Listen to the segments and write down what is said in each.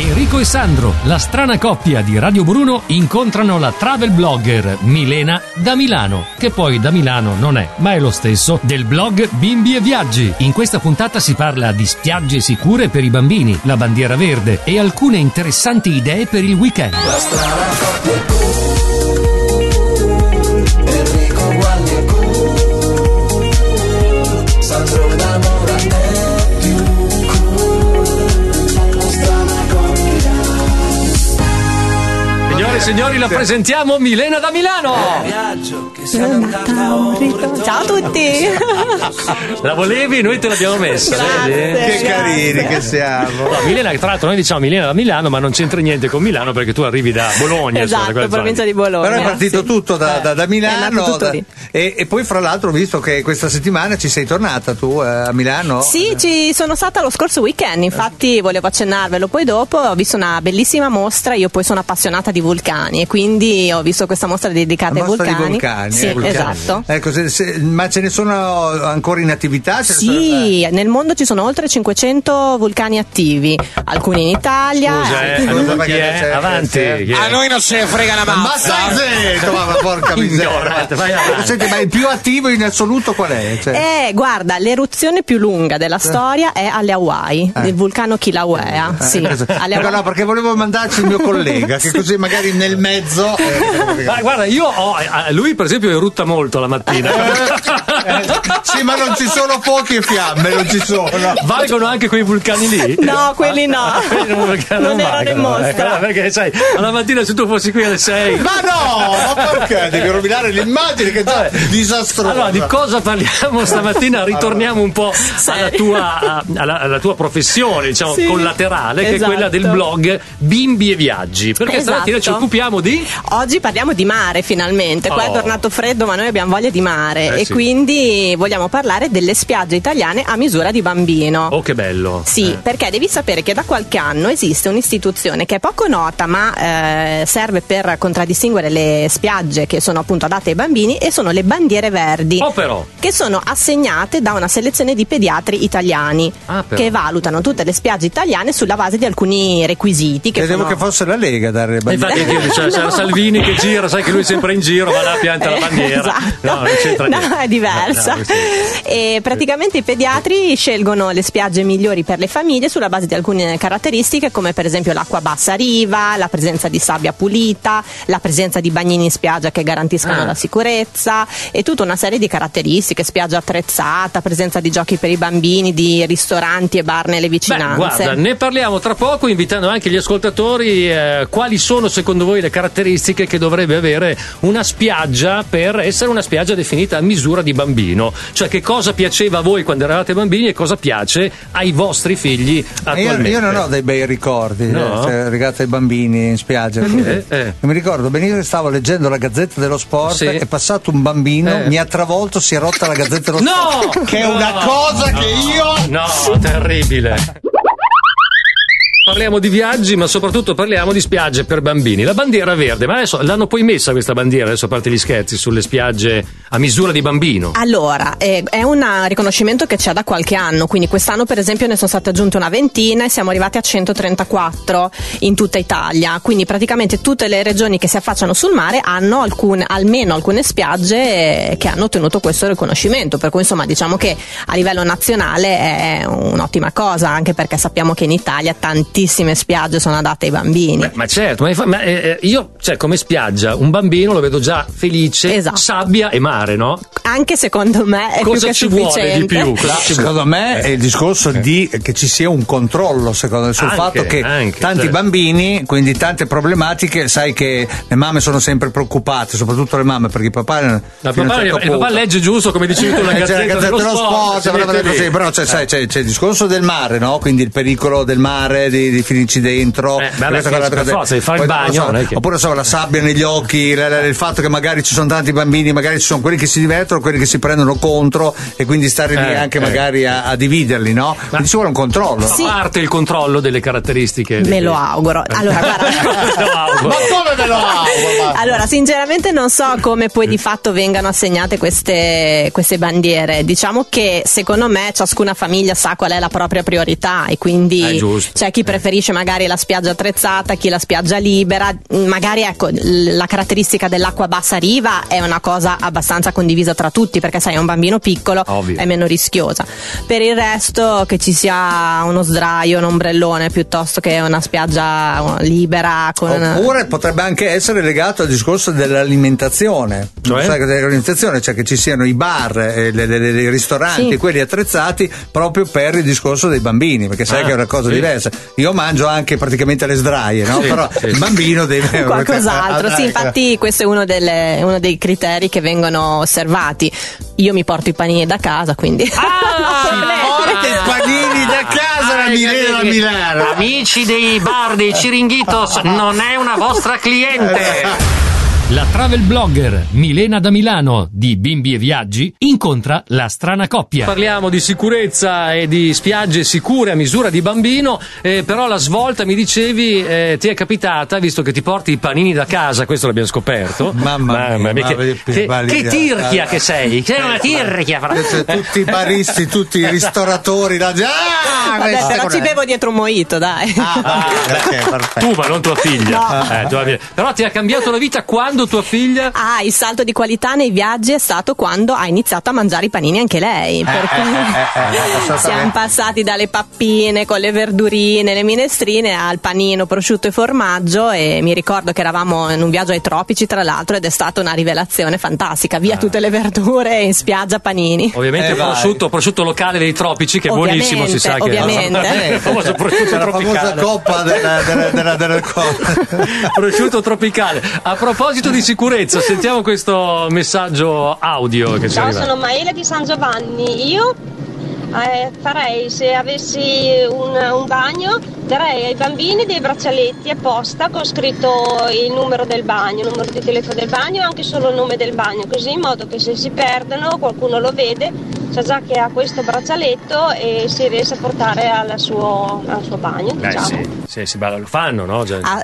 Enrico e Sandro, la strana coppia di Radio Bruno, incontrano la travel blogger Milena da Milano, che poi da Milano non è, ma è lo stesso del blog Bimbi e Viaggi. In questa puntata si parla di spiagge sicure per i bambini, la bandiera verde e alcune interessanti idee per il weekend. La strana coppia Enrico Gualdi e Sandro innamora è più la strana coppia. Signore e signori, la presentiamo Milena da Milano. Ciao a tutti. La volevi? Noi te l'abbiamo messa. Grazie. Vedi? Che carini che siamo. No, Milena, tra l'altro noi diciamo Milena da Milano, ma non c'entra niente con Milano perché tu arrivi da Bologna. Esatto, insomma, provincia di Bologna. Però è partito sì. tutto da Milano, tutto lì. e poi fra l'altro ho visto che questa settimana ci sei tornata tu a Milano. Sì, ci sono stata lo scorso weekend, infatti volevo accennarvelo poi dopo, ho visto una bellissima mostra, io poi sono appassionata di vulcani e quindi ho visto questa mostra dedicata ai Mostra vulcani. di vulcani, Sì, vulcani. esatto. Ecco, ma ce ne sono ancora in attività? Sì, nel mondo ci sono oltre 500 vulcani attivi, alcuni in Italia. Scusa, chi è? Avanti. Chi è? A noi non se ne frega la Ma mazza. stai zitto, ma porca miseria. Ignorante, vai avanti. Senti, ma il più attivo in assoluto qual è? Cioè, Guarda, l'eruzione più lunga della storia è alle Hawaii, del vulcano Kilauea. Sì, alle ecco, Hawaii. no, perché volevo mandarci il mio collega, che così magari nel mezzo. Ma guarda, lui per esempio erutta molto la mattina. Sì, ma non ci sono fuochi e fiamme, non ci sono. Valgono anche quei vulcani lì? No, quelli no. Quelli non Non erano in mostra. Perché sai, alla mattina se tu fossi qui alle 6. Ma no, ma perché? Devi rovinare l'immagine che è già disastrosa. Allora, di cosa parliamo stamattina? Ritorniamo un po' alla tua professione, diciamo, Sì, collaterale, che è quella del esatto. blog Bimbi e Viaggi. Perché stamattina ci occupiamo di... Oggi parliamo di mare finalmente, qua è tornato freddo ma noi abbiamo voglia di mare e sì. quindi vogliamo parlare delle spiagge italiane a misura di bambino. Oh, che bello. Sì, perché devi sapere che da qualche anno esiste un'istituzione che è poco nota ma serve per contraddistinguere le spiagge che sono appunto adatte ai bambini e sono le bandiere verdi. Oh, però. Che sono assegnate da una selezione di pediatri italiani che valutano tutte le spiagge italiane sulla base di alcuni requisiti che Credevo sono... che fosse la Lega a dare le bandiere. Infatti anch'io dicevo, c'era Salvini che gira, sai che lui è sempre in giro, va là, pianta la bandiera. Esatto. No, non c'entra niente. No, è diversa. No, sì. E praticamente i pediatri scelgono le spiagge migliori per le famiglie sulla base di alcune caratteristiche come per esempio l'acqua a bassa riva, la presenza di sabbia pulita, la presenza di bagnini in spiaggia che garantiscano la sicurezza e tutta una serie di caratteristiche, spiaggia attrezzata, presenza di giochi per i bambini, di ristoranti e bar nelle vicinanze. Guarda, ne parliamo tra poco invitando anche gli ascoltatori quali sono secondo voi le caratteristiche che dovrebbe avere una spiaggia per essere una spiaggia definita a misura di bambino, cioè che cosa piaceva a voi quando eravate bambini e cosa piace ai vostri figli attualmente. Io non ho dei bei ricordi legati ai bambini in spiaggia. Mi ricordo benissimo che stavo leggendo la Gazzetta dello Sport, è passato un bambino, mi ha travolto, si è rotta la Gazzetta dello Sport, che è una cosa che io... No, terribile. Parliamo di viaggi, ma soprattutto parliamo di spiagge per bambini. La bandiera verde, ma adesso l'hanno poi messa questa bandiera, adesso a parte gli scherzi, sulle spiagge a misura di bambino. Allora, è un riconoscimento che c'è da qualche anno, quindi quest'anno per esempio ne sono state aggiunte una ventina e siamo arrivati a 134 in tutta Italia, quindi praticamente tutte le regioni che si affacciano sul mare hanno almeno alcune spiagge che hanno ottenuto questo riconoscimento, per cui insomma diciamo che a livello nazionale è un'ottima cosa, anche perché sappiamo che in Italia tantissime spiagge sono adatte ai bambini. Ma certo, io, cioè, come spiaggia, un bambino lo vedo già felice, esatto. Sabbia e mare, no? Anche secondo me è cosa più che ci sufficiente. vuole di più? Secondo me è il discorso di che ci sia un controllo sul fatto che tanti bambini, quindi tante problematiche, sai che le mamme sono sempre preoccupate, soprattutto le mamme, perché il papà legge giusto, come dicevi tu, la Gazzetta dello Sport, così, però c'è il discorso del mare, no? Quindi il pericolo del mare, di finirci dentro, di fare il bagno, oppure la sabbia negli occhi, il fatto che magari ci sono tanti bambini, magari ci sono quelli che si divertono, quelli che si prendono contro e quindi stare lì anche magari a dividerli, no? Quindi ci vuole un controllo. Sì. A parte il controllo delle caratteristiche. Me lo auguro. Allora, guarda. Ma come Allora, sinceramente non so come poi di fatto vengano assegnate queste bandiere. Diciamo che secondo me ciascuna famiglia sa qual è la propria priorità e quindi c'è chi preferisce magari la spiaggia attrezzata, chi la spiaggia libera. Magari ecco, la caratteristica dell'acqua bassa riva è una cosa abbastanza condivisa tra tutti, perché sai, un bambino piccolo è meno rischiosa. Per il resto, che ci sia uno sdraio, un ombrellone piuttosto che una spiaggia libera oppure potrebbe anche essere legato al discorso dell'alimentazione, cioè che ci siano i bar, i ristoranti, quelli attrezzati proprio per il discorso dei bambini, perché sai che è una cosa diversa. Io mangio anche praticamente le sdraie, no? Però il bambino deve qualcos'altro. Sì, infatti questo è uno dei criteri che vengono osservati. Io mi porto i panini da casa, quindi porta i panini da casa la Milena Milano. Amici dei bar dei Chiringuitos, non è una vostra cliente. La travel blogger Milena da Milano di Bimbi e Viaggi incontra la strana coppia. Parliamo di sicurezza e di spiagge sicure a misura di bambino, però la svolta, mi dicevi, ti è capitata, visto che ti porti i panini da casa, questo l'abbiamo scoperto. Mamma mia, che tirchia che sei, sei una tirchia. Tutti i baristi, tutti i ristoratori, vabbè, però ci bevo dietro un mojito, dai. Tu, ma non tua figlia. No. Però ti ha cambiato la vita quando tua figlia? Il salto di qualità nei viaggi è stato quando ha iniziato a mangiare i panini anche lei, per cui siamo passati dalle pappine con le verdurine, le minestrine al panino, prosciutto e formaggio, e mi ricordo che eravamo in un viaggio ai tropici, tra l'altro, ed è stata una rivelazione fantastica, via tutte le verdure e in spiaggia panini. Ovviamente prosciutto locale dei tropici, che è buonissimo, si sa ovviamente. Che il famoso prosciutto tropicale. La famosa coppa della prosciutto tropicale. A proposito di sicurezza, sentiamo questo messaggio audio che ci arriva. Sono Maela di San Giovanni. Io farei, se avessi un bagno, darei ai bambini dei braccialetti apposta con scritto il numero del bagno, il numero di telefono del bagno e anche solo il nome del bagno, così in modo che se si perdono qualcuno lo vede, sa già che ha questo braccialetto e si riesce a portare al suo bagno, diciamo. Sì, lo fanno, no?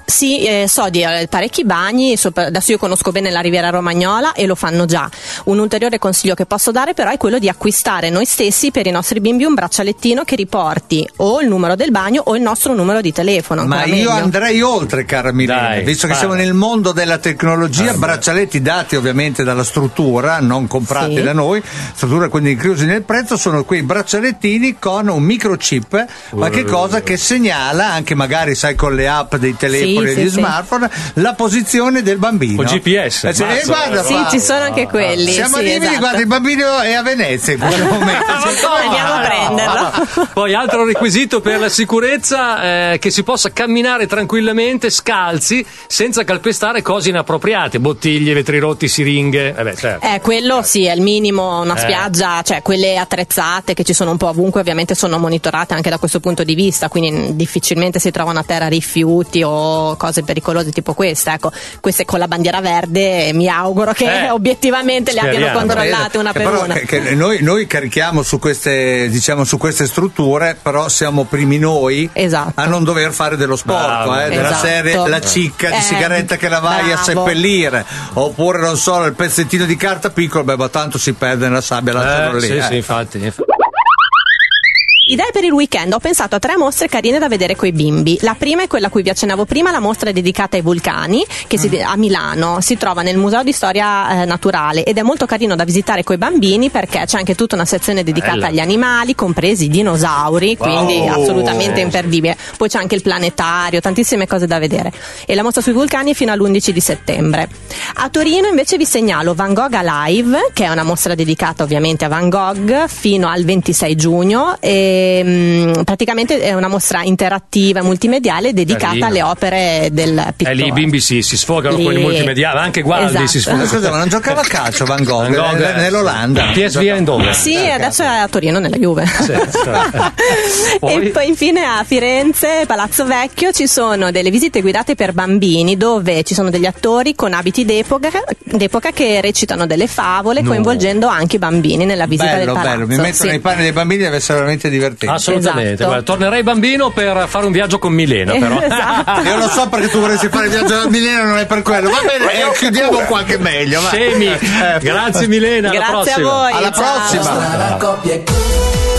So di parecchi bagni, adesso io conosco bene la Riviera Romagnola e lo fanno già. Un ulteriore consiglio che posso dare però è quello di acquistare noi stessi per i nostri bimbi un braccialettino che riporti o il numero del bagno o il nostro numero di telefono. Ma io andrei oltre, cara Milena, visto che siamo nel mondo della tecnologia, braccialetti dati ovviamente dalla struttura, non comprati da noi, struttura quindi inclusi nel prezzo, sono quei braccialettini con un microchip, qualche cosa che segnala anche magari sai con le app dei telefoni e degli smartphone la posizione del bambino. O GPS. Ci sono anche quelli. Siamo arrivati, guarda, il bambino è a Venezia in questo momento. Andiamo a prenderlo. Poi altro requisito per la sicurezza, che si possa camminare tranquillamente scalzi senza calpestare cose inappropriate, bottiglie, vetri rotti, siringhe. Quello sì, è il minimo. Una spiaggia, cioè quelle attrezzate che ci sono un po' ovunque, ovviamente sono monitorate anche da questo punto di vista, quindi difficilmente si trovano a terra rifiuti o cose pericolose tipo questa. Ecco, queste con la bandiera verde mi auguro che obiettivamente le abbiano controllate una per una. Che noi carichiamo su queste, diciamo, su queste strutture, però siamo primi noi a non dover fare dello sporco, della serie la cicca di sigaretta che la vai a seppellire, oppure non so, il pezzettino di carta piccolo, ma tanto si perde nella sabbia, lascialo lì. Sì, infatti. Idee per il weekend: ho pensato a 3 mostre carine da vedere coi bimbi. La prima è quella a cui vi accennavo prima, la mostra è dedicata ai vulcani, che a Milano si trova nel Museo di Storia Naturale, ed è molto carino da visitare coi bambini perché c'è anche tutta una sezione dedicata agli animali, compresi i dinosauri, quindi assolutamente imperdibile. Poi c'è anche il planetario, tantissime cose da vedere, e la mostra sui vulcani è fino all'11 di settembre. A Torino invece vi segnalo Van Gogh Alive, che è una mostra dedicata ovviamente a Van Gogh fino al 26 giugno e praticamente è una mostra interattiva e multimediale dedicata alle opere del pittore. Lì i bimbi si sfogano con il multimediale, anche Gualdi si sfoga. Scusa, ma non giocava a calcio Van Gogh nell'Olanda? PSV Eindhoven. Sì, adesso è a Torino nella Juve. E poi infine a Firenze, Palazzo Vecchio, ci sono delle visite guidate per bambini dove ci sono degli attori con abiti d'epoca che recitano delle favole, coinvolgendo anche i bambini nella visita del palazzo. Mi metto nei panni dei bambini, deve essere veramente divertente. divertenti. Assolutamente. Esatto. Guarda, tornerei bambino per fare un viaggio con Milena, però. Esatto. Io lo so perché tu vorresti fare il viaggio da Milena, non è per quello. Va bene, chiudiamo qualche meglio. Scemi. Grazie Milena, alla Grazie prossima. a voi. Alla ciao. prossima. Strana coppia.